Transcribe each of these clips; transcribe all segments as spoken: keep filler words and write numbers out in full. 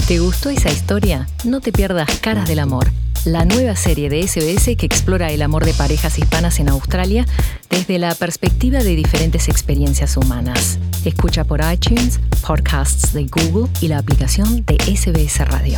¿Te gustó esa historia? No te pierdas Caras del Amor, la nueva serie de S B S que explora el amor de parejas hispanas en Australia desde la perspectiva de diferentes experiencias humanas. Escucha por iTunes, podcasts de Google y la aplicación de S B S Radio.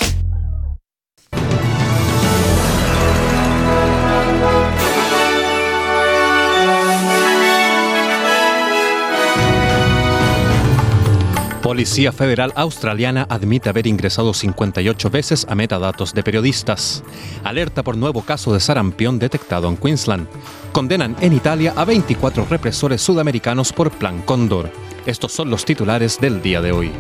Policía Federal Australiana admite haber ingresado cincuenta y ocho veces a metadatos de periodistas. Alerta por nuevo caso de sarampión detectado en Queensland. Condenan en Italia a veinticuatro represores sudamericanos por Plan Cóndor. Estos son los titulares del día de hoy.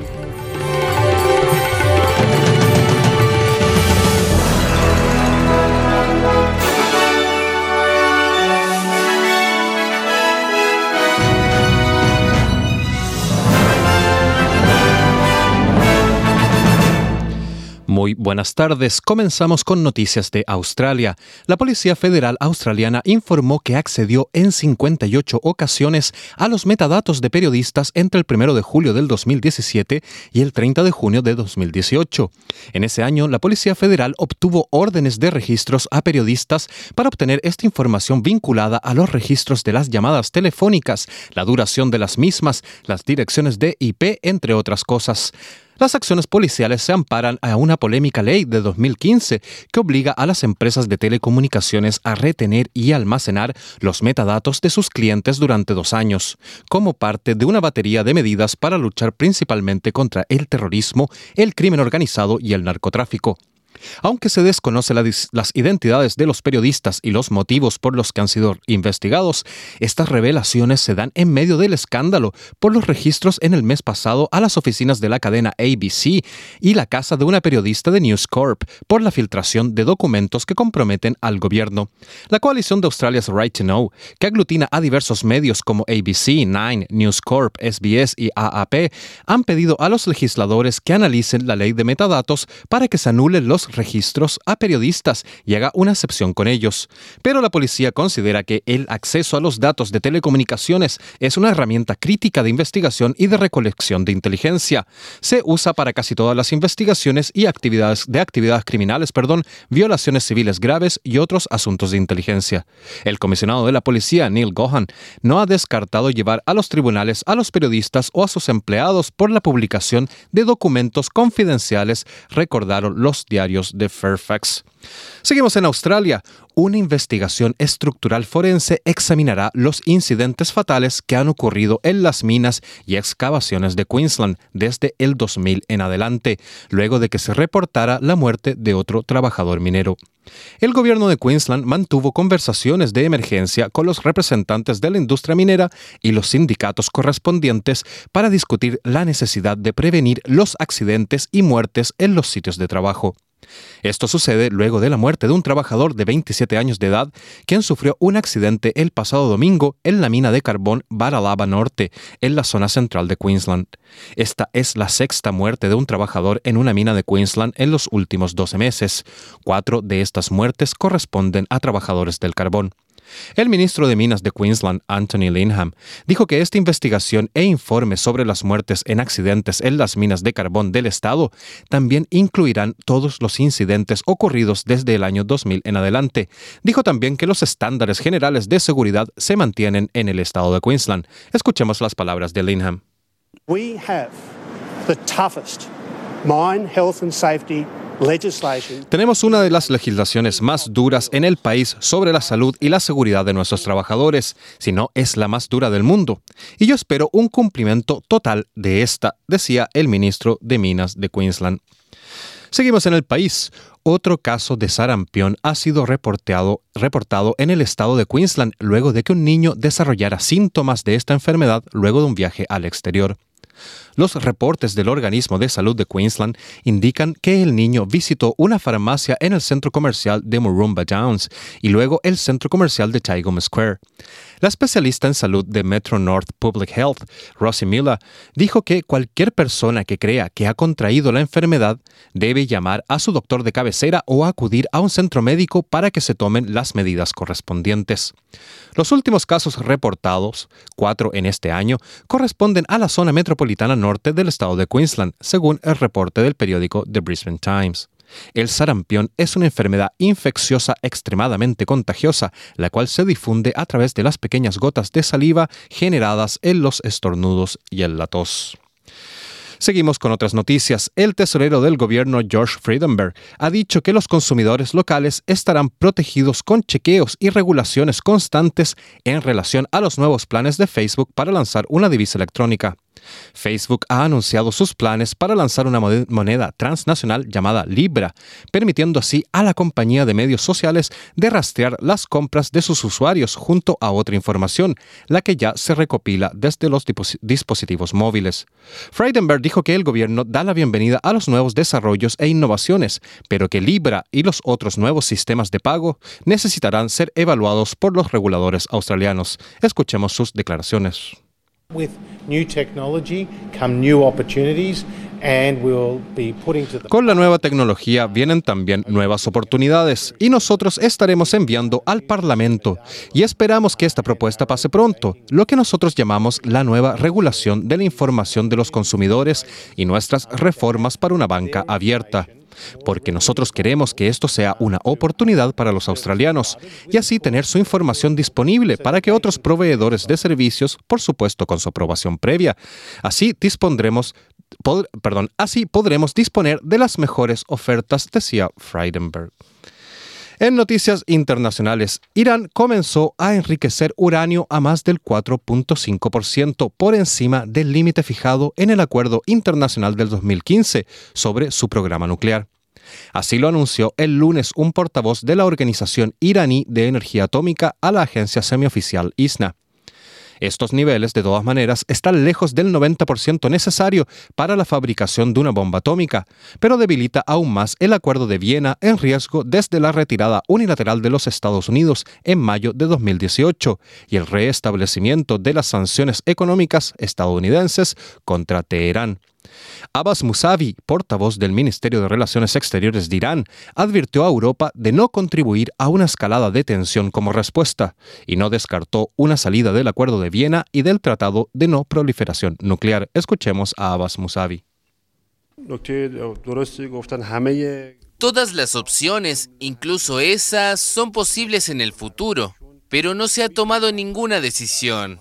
Muy buenas tardes. Comenzamos con noticias de Australia. La Policía Federal Australiana informó que accedió en cincuenta y ocho ocasiones a los metadatos de periodistas entre el primero de julio del dos mil diecisiete y el treinta de junio de dos mil dieciocho. En ese año, la Policía Federal obtuvo órdenes de registros a periodistas para obtener esta información vinculada a los registros de las llamadas telefónicas, la duración de las mismas, las direcciones de I P, entre otras cosas. Las acciones policiales se amparan a una polémica ley de dos mil quince que obliga a las empresas de telecomunicaciones a retener y almacenar los metadatos de sus clientes durante dos años, como parte de una batería de medidas para luchar principalmente contra el terrorismo, el crimen organizado y el narcotráfico. Aunque se desconocen las identidades de los periodistas y los motivos por los que han sido investigados, estas revelaciones se dan en medio del escándalo por los registros en el mes pasado a las oficinas de la cadena A B C y la casa de una periodista de News Corp por la filtración de documentos que comprometen al gobierno. La coalición de Australia's Right to Know, que aglutina a diversos medios como A B C, Nine, News Corp, S B S y A A P, han pedido a los legisladores que analicen la ley de metadatos para que se anulen los registros a periodistas y haga una excepción con ellos. Pero la policía considera que el acceso a los datos de telecomunicaciones es una herramienta crítica de investigación y de recolección de inteligencia. Se usa para casi todas las investigaciones y actividades de actividades criminales, perdón, violaciones civiles graves y otros asuntos de inteligencia. El comisionado de la policía, Neil Gohan, no ha descartado llevar a los tribunales a los periodistas o a sus empleados por la publicación de documentos confidenciales, recordaron los diarios de Fairfax. Seguimos en Australia. Una investigación estructural forense examinará los incidentes fatales que han ocurrido en las minas y excavaciones de Queensland desde el dos mil en adelante, luego de que se reportara la muerte de otro trabajador minero. El gobierno de Queensland mantuvo conversaciones de emergencia con los representantes de la industria minera y los sindicatos correspondientes para discutir la necesidad de prevenir los accidentes y muertes en los sitios de trabajo. Esto sucede luego de la muerte de un trabajador de veintisiete años de edad, quien sufrió un accidente el pasado domingo en la mina de carbón Baralaba Norte, en la zona central de Queensland. Esta es la sexta muerte de un trabajador en una mina de Queensland en los últimos doce meses. Cuatro de estas muertes corresponden a trabajadores del carbón. El ministro de Minas de Queensland, Anthony Linham, dijo que esta investigación e informe sobre las muertes en accidentes en las minas de carbón del estado también incluirán todos los incidentes ocurridos desde el año dos mil en adelante. Dijo también que los estándares generales de seguridad se mantienen en el estado de Queensland. Escuchemos las palabras de Linham. We have the toughest mine health and safety legislation. Tenemos una de las legislaciones más duras en el país sobre la salud y la seguridad de nuestros trabajadores, si no es la más dura del mundo. Y yo espero un cumplimiento total de esta, decía el ministro de Minas de Queensland. Seguimos en el país. Otro caso de sarampión ha sido reportado, reportado en el estado de Queensland luego de que un niño desarrollara síntomas de esta enfermedad luego de un viaje al exterior. Los reportes del organismo de salud de Queensland indican que el niño visitó una farmacia en el centro comercial de Murrumba Downs y luego el centro comercial de Tygum Square. La especialista en salud de Metro North Public Health, Rosie Miller, dijo que cualquier persona que crea que ha contraído la enfermedad debe llamar a su doctor de cabecera o acudir a un centro médico para que se tomen las medidas correspondientes. Los últimos casos reportados, cuatro en este año, corresponden a la zona metropolitana norte del estado de Queensland, según el reporte del periódico The Brisbane Times. El sarampión es una enfermedad infecciosa extremadamente contagiosa, la cual se difunde a través de las pequeñas gotas de saliva generadas en los estornudos y en la tos. Seguimos con otras noticias. El tesorero del gobierno, George Frydenberg, ha dicho que los consumidores locales estarán protegidos con chequeos y regulaciones constantes en relación a los nuevos planes de Facebook para lanzar una divisa electrónica. Facebook ha anunciado sus planes para lanzar una moneda transnacional llamada Libra, permitiendo así a la compañía de medios sociales de rastrear las compras de sus usuarios junto a otra información, la que ya se recopila desde los dispositivos móviles. Frydenberg dijo que el gobierno da la bienvenida a los nuevos desarrollos e innovaciones, pero que Libra y los otros nuevos sistemas de pago necesitarán ser evaluados por los reguladores australianos. Escuchemos sus declaraciones. With new technology come new opportunities and we'll be putting to the... Con la nueva tecnología vienen también nuevas oportunidades y nosotros estaremos enviando al Parlamento y esperamos que esta propuesta pase pronto, lo que nosotros llamamos la nueva regulación de la información de los consumidores y nuestras reformas para una banca abierta. Porque nosotros queremos que esto sea una oportunidad para los australianos y así tener su información disponible para que otros proveedores de servicios, por supuesto con su aprobación previa, así dispondremos, pod, perdón, así podremos disponer de las mejores ofertas, decía Frydenberg. En noticias internacionales, Irán comenzó a enriquecer uranio a más del cuatro punto cinco por ciento por encima del límite fijado en el Acuerdo Internacional del dos mil quince sobre su programa nuclear. Así lo anunció el lunes un portavoz de la Organización Iraní de Energía Atómica a la agencia semioficial I S N A. Estos niveles, de todas maneras, están lejos del noventa por ciento necesario para la fabricación de una bomba atómica, pero debilita aún más el Acuerdo de Viena en riesgo desde la retirada unilateral de los Estados Unidos en mayo de dos mil dieciocho y el restablecimiento de las sanciones económicas estadounidenses contra Teherán. Abbas Mousavi, portavoz del Ministerio de Relaciones Exteriores de Irán, advirtió a Europa de no contribuir a una escalada de tensión como respuesta y no descartó una salida del Acuerdo de Viena y del Tratado de No Proliferación Nuclear. Escuchemos a Abbas Mousavi. Todas las opciones, incluso esas, son posibles en el futuro, pero no se ha tomado ninguna decisión.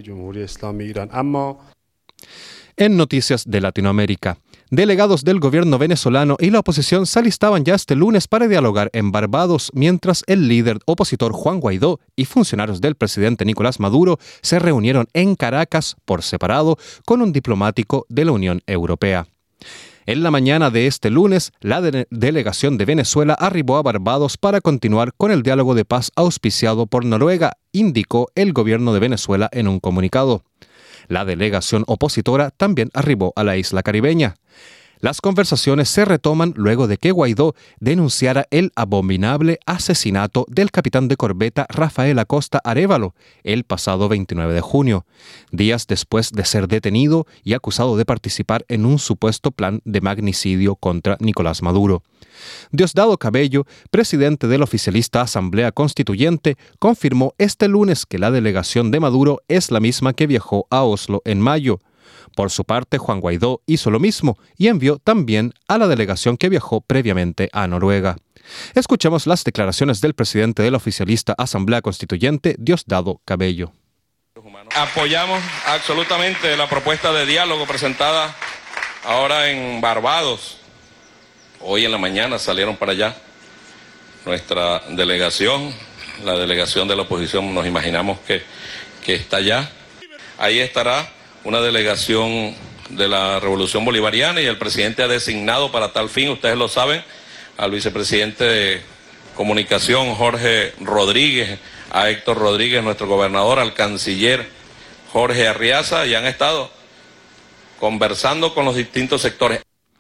En noticias de Latinoamérica, delegados del gobierno venezolano y la oposición se alistaban ya este lunes para dialogar en Barbados, mientras el líder opositor Juan Guaidó y funcionarios del presidente Nicolás Maduro se reunieron en Caracas por separado con un diplomático de la Unión Europea. En la mañana de este lunes, la de- delegación de Venezuela arribó a Barbados para continuar con el diálogo de paz auspiciado por Noruega, indicó el gobierno de Venezuela en un comunicado. La delegación opositora también arribó a la isla caribeña. Las conversaciones se retoman luego de que Guaidó denunciara el abominable asesinato del capitán de corbeta Rafael Acosta Arévalo el pasado veintinueve de junio, días después de ser detenido y acusado de participar en un supuesto plan de magnicidio contra Nicolás Maduro. Diosdado Cabello, presidente de la oficialista Asamblea Constituyente, confirmó este lunes que la delegación de Maduro es la misma que viajó a Oslo en mayo. Por su parte, Juan Guaidó hizo lo mismo y envió también a la delegación que viajó previamente a Noruega. Escuchemos las declaraciones del presidente de la oficialista Asamblea Constituyente, Diosdado Cabello. Apoyamos absolutamente la propuesta de diálogo presentada ahora en Barbados. Hoy en la mañana salieron para allá nuestra delegación, la delegación de la oposición, nos imaginamos que, que está allá. Ahí estará una delegación de la Revolución Bolivariana y el presidente ha designado para tal fin, ustedes lo saben, al vicepresidente de Comunicación Jorge Rodríguez, a Héctor Rodríguez, nuestro gobernador, al canciller Jorge Arriaza, y han estado conversando con los distintos sectores.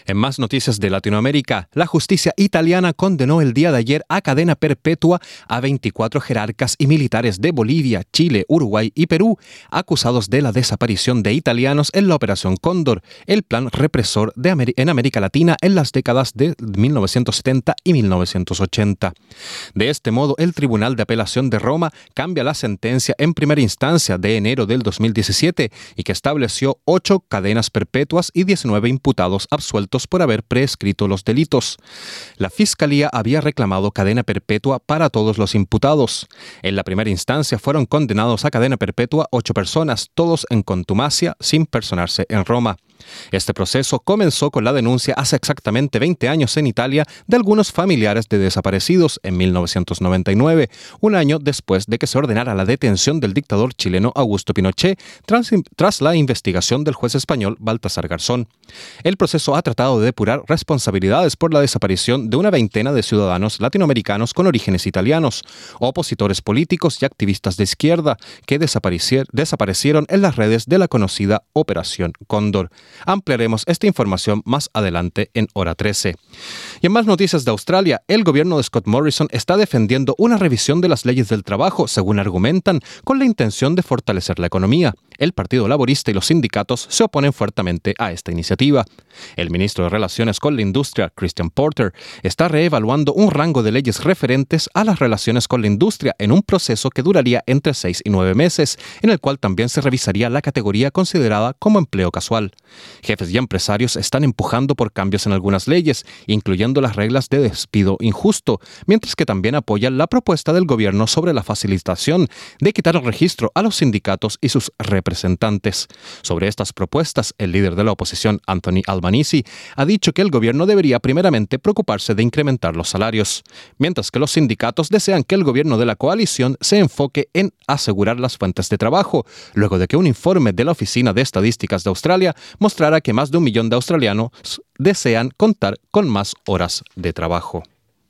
En más noticias de Latinoamérica, la justicia italiana condenó el día de ayer a cadena perpetua a veinticuatro jerarcas y militares de Bolivia, Chile, Uruguay y Perú, acusados de la desaparición de italianos en la Operación Cóndor, el plan represor de Ameri- en América Latina en las décadas de mil novecientos setenta y mil novecientos ochenta. De este modo, el Tribunal de Apelación de Roma cambia la sentencia en primera instancia de enero del dos mil diecisiete y que estableció ocho cadenas perpetuas y diecinueve imputados absueltos por haber prescrito los delitos. La Fiscalía había reclamado cadena perpetua para todos los imputados. En la primera instancia fueron condenados a cadena perpetua ocho personas, todos en contumacia, sin personarse en Roma. Este proceso comenzó con la denuncia hace exactamente veinte años en Italia de algunos familiares de desaparecidos en mil novecientos noventa y nueve, un año después de que se ordenara la detención del dictador chileno Augusto Pinochet tras, tras la investigación del juez español Baltasar Garzón. El proceso ha tratado de depurar responsabilidades por la desaparición de una veintena de ciudadanos latinoamericanos con orígenes italianos, opositores políticos y activistas de izquierda que desaparecier- desaparecieron en las redes de la conocida Operación Cóndor. Ampliaremos esta información más adelante en Hora trece. Y en más noticias de Australia, el gobierno de Scott Morrison está defendiendo una revisión de las leyes del trabajo, según argumentan, con la intención de fortalecer la economía. El Partido Laborista y los sindicatos se oponen fuertemente a esta iniciativa. El ministro de Relaciones con la Industria, Christian Porter, está reevaluando un rango de leyes referentes a las relaciones con la industria en un proceso que duraría entre seis y nueve meses, en el cual también se revisaría la categoría considerada como empleo casual. Jefes y empresarios están empujando por cambios en algunas leyes, incluyendo las reglas de despido injusto, mientras que también apoyan la propuesta del gobierno sobre la facilitación de quitar el registro a los sindicatos y sus representantes. Sobre estas propuestas, el líder de la oposición, Anthony Albanese, ha dicho que el gobierno debería primeramente preocuparse de incrementar los salarios, mientras que los sindicatos desean que el gobierno de la coalición se enfoque en asegurar las fuentes de trabajo, luego de que un informe de la Oficina de Estadísticas de Australia mostrará que más de un millón de australianos desean contar con más horas de trabajo.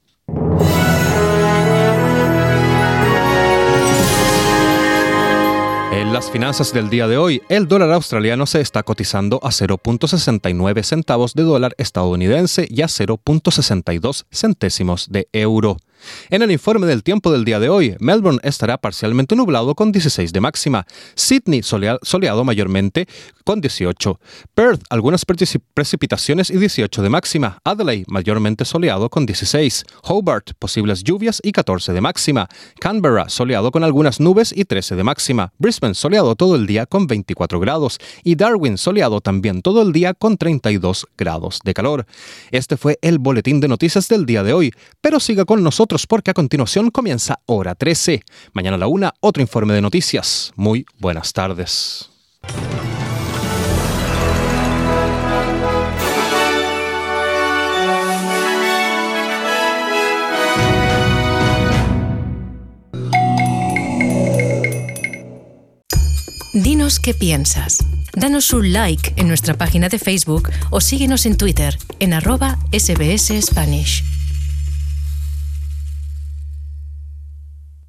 En las finanzas del día de hoy, el dólar australiano se está cotizando a cero punto sesenta y nueve centavos de dólar estadounidense y a cero punto sesenta y dos centésimos de euro. En el informe del tiempo del día de hoy, Melbourne estará parcialmente nublado con dieciséis de máxima, Sydney solea- soleado mayormente con dieciocho, Perth algunas precip- precipitaciones y dieciocho de máxima, Adelaide mayormente soleado con dieciséis, Hobart posibles lluvias y catorce de máxima, Canberra soleado con algunas nubes y trece de máxima, Brisbane soleado todo el día con veinticuatro grados y Darwin soleado también todo el día con treinta y dos grados de calor. Este fue el boletín de noticias del día de hoy, pero siga con nosotros porque a continuación comienza Hora trece. Mañana a la una, otro informe de noticias. Muy buenas tardes. Dinos qué piensas. Danos un like en nuestra página de Facebook o síguenos en Twitter en arroba S B S Spanish.